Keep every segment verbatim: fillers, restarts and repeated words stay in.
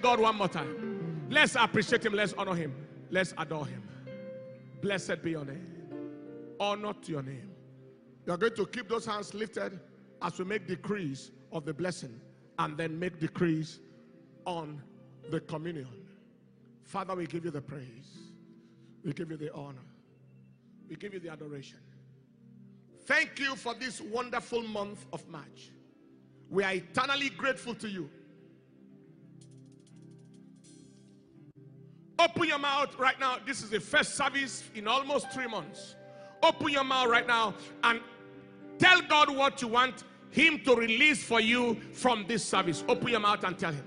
God one more time. Let's appreciate him. Let's honor him. Let's adore him. Blessed be your name. Honor to your name. You are going to keep those hands lifted as we make decrees of the blessing and then make decrees on the communion. Father, we give you the praise. We give you the honor. We give you the adoration. Thank you for this wonderful month of March. We are eternally grateful to you. Open your mouth right now. This is the first service in almost three months. Open your mouth right now and tell God what you want him to release for you from this service. Open your mouth and tell him.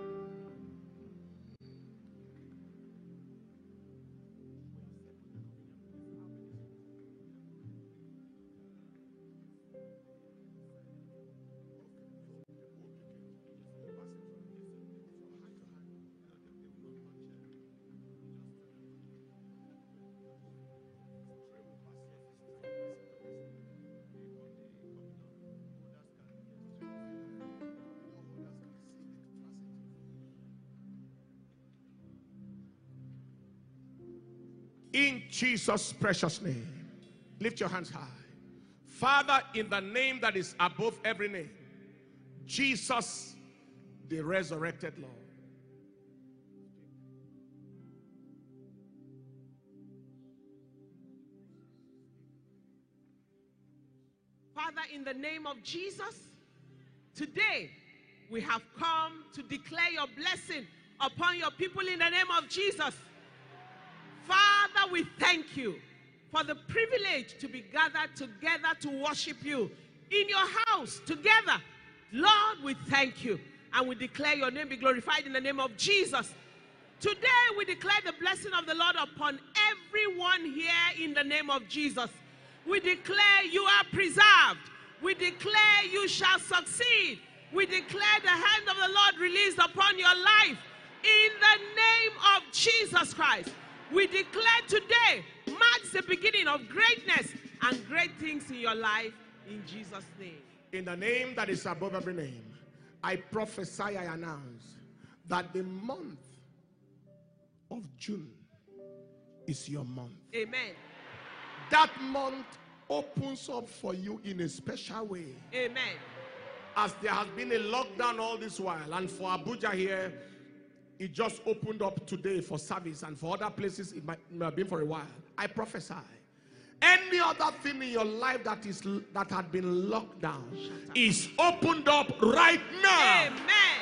In Jesus' precious name, lift your hands high. Father, in the name that is above every name, Jesus, the resurrected Lord. Father, in the name of Jesus, today we have come to declare your blessing upon your people in the name of Jesus. Father, we thank you for the privilege to be gathered together to worship you in your house together. Lord, we thank you and we declare your name be glorified in the name of Jesus. Today we declare the blessing of the Lord upon everyone here in the name of Jesus. We declare you are preserved. We declare you shall succeed. We declare the hand of the Lord released upon your life in the name of Jesus Christ. We declare today marks the beginning of greatness and great things in your life in Jesus' name. In the name that is above every name, I prophesy, I announce that the month of June is your month. Amen. That month opens up for you in a special way. Amen. As there has been a lockdown all this while, and for Abuja here, it just opened up today for service, and for other places it might, it might have been for a while. I prophesy, any other thing in your life that is that had been locked down is opened up right now. Amen.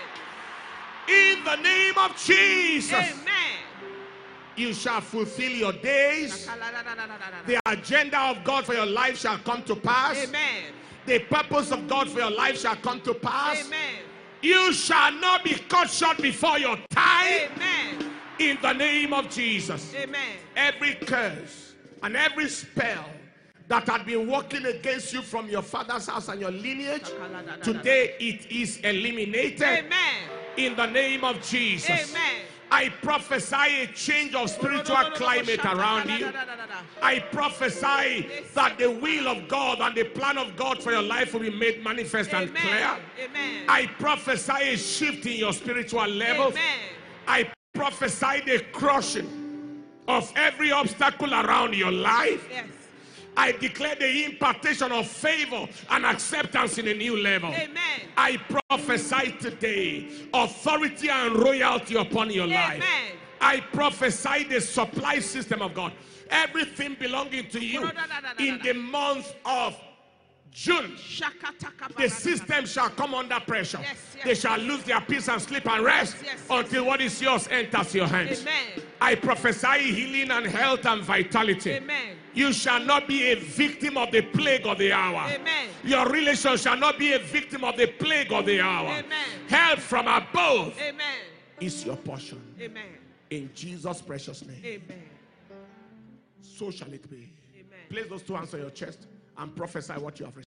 In the name of Jesus. Amen. You shall fulfill your days. The agenda of God for your life shall come to pass. Amen. The purpose of God for your life shall come to pass. Amen. You shall not be cut short before your time. Amen. In the name of Jesus. Amen. Every curse and every spell that had been working against you from your father's house and your lineage, today it is eliminated. Amen. In the name of Jesus. Amen. I prophesy a change of spiritual climate around you. I prophesy that the will of God and the plan of God for your life will be made manifest and clear. Amen. I prophesy a shift in your spiritual levels. Amen. I prophesy the crushing of every obstacle around your life. Yes. I declare the impartation of favor and acceptance in a new level. Amen. I prophesy today authority and royalty upon your life. Amen. I prophesy the supply system of God. Everything belonging to you in the month of June. The system shall come under pressure. Yes, yes. They shall lose their peace and sleep and rest Yes, yes, until what is yours enters your hands. Amen. I prophesy healing and health and vitality. Amen. You shall not be a victim of the plague of the hour. Amen. Your relation shall not be a victim of the plague of the hour. Amen. Help from above Amen. is your portion. Amen. In Jesus' precious name. Amen. So shall it be. Amen. Place those two hands on your chest and prophesy what you have received.